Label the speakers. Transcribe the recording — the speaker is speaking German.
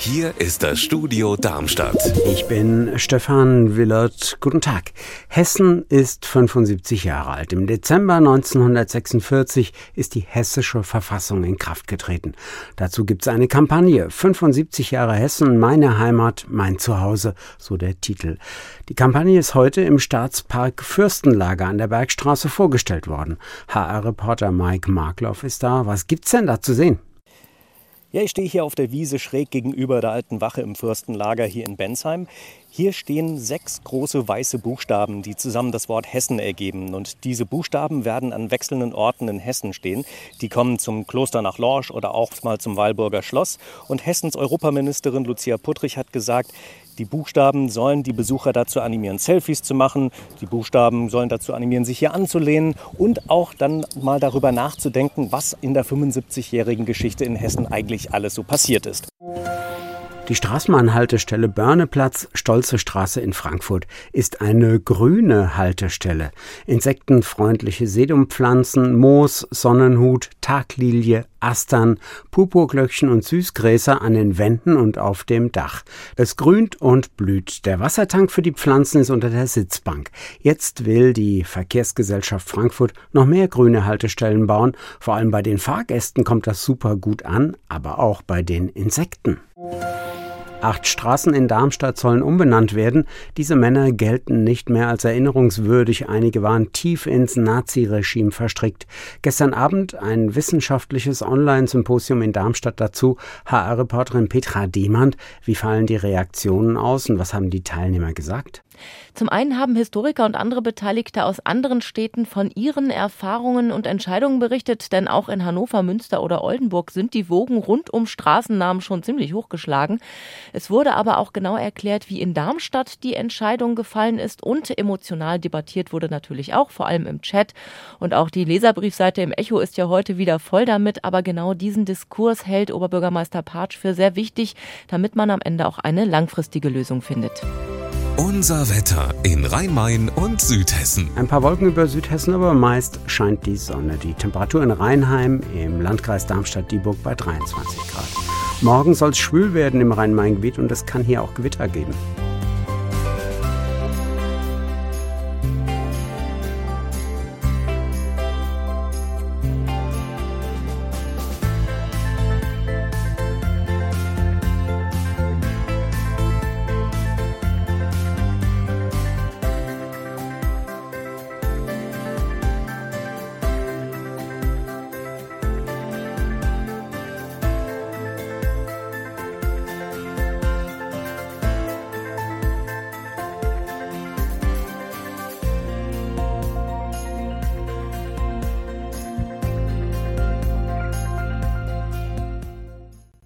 Speaker 1: Hier ist das Studio Darmstadt.
Speaker 2: Ich bin Stefan Willert. Guten Tag. Hessen ist 75 Jahre alt. Im Dezember 1946 ist die hessische Verfassung in Kraft getreten. Dazu gibt es eine Kampagne. 75 Jahre Hessen, meine Heimat, mein Zuhause, so der Titel. Die Kampagne ist heute im Staatspark Fürstenlager an der Bergstraße vorgestellt worden. HR-Reporter Mike Markloff ist da. Was gibt's denn da zu sehen?
Speaker 3: Ja, ich stehe hier auf der Wiese schräg gegenüber der alten Wache im Fürstenlager hier in Bensheim. Hier stehen 6 große weiße Buchstaben, die zusammen das Wort Hessen ergeben. Und diese Buchstaben werden an wechselnden Orten in Hessen stehen. Die kommen zum Kloster nach Lorsch oder auch mal zum Weilburger Schloss. Und Hessens Europaministerin Lucia Puttrich hat gesagt, die Buchstaben sollen die Besucher dazu animieren, Selfies zu machen. Die Buchstaben sollen dazu animieren, sich hier anzulehnen und auch dann mal darüber nachzudenken, was in der 75-jährigen Geschichte in Hessen eigentlich alles so passiert ist.
Speaker 2: Die Straßenbahnhaltestelle Börneplatz, Stolze Straße in Frankfurt, ist eine grüne Haltestelle. Insektenfreundliche Sedumpflanzen, Moos, Sonnenhut, Taglilie, Astern, Purpurglöckchen und Süßgräser an den Wänden und auf dem Dach. Es grünt und blüht. Der Wassertank für die Pflanzen ist unter der Sitzbank. Jetzt will die Verkehrsgesellschaft Frankfurt noch mehr grüne Haltestellen bauen. Vor allem bei den Fahrgästen kommt das super gut an, aber auch bei den Insekten. 8 Straßen in Darmstadt sollen umbenannt werden. Diese Männer gelten nicht mehr als erinnerungswürdig. Einige waren tief ins Naziregime verstrickt. Gestern Abend ein wissenschaftliches Online-Symposium in Darmstadt dazu. HR-Reporterin Petra Demand. Wie fallen die Reaktionen aus und was haben die Teilnehmer gesagt?
Speaker 4: Zum einen haben Historiker und andere Beteiligte aus anderen Städten von ihren Erfahrungen und Entscheidungen berichtet, denn auch in Hannover, Münster oder Oldenburg sind die Wogen rund um Straßennamen schon ziemlich hochgeschlagen. Es wurde aber auch genau erklärt, wie in Darmstadt die Entscheidung gefallen ist und emotional debattiert wurde natürlich auch, vor allem im Chat. Und auch die Leserbriefseite im Echo ist ja heute wieder voll damit, aber genau diesen Diskurs hält Oberbürgermeister Partsch für sehr wichtig, damit man am Ende auch eine langfristige Lösung findet.
Speaker 1: Unser Wetter in Rhein-Main und Südhessen.
Speaker 2: Ein paar Wolken über Südhessen, aber meist scheint die Sonne. Die Temperatur in Rheinheim im Landkreis Darmstadt-Dieburg bei 23 Grad. Morgen soll es schwül werden im Rhein-Main-Gebiet und es kann hier auch Gewitter geben.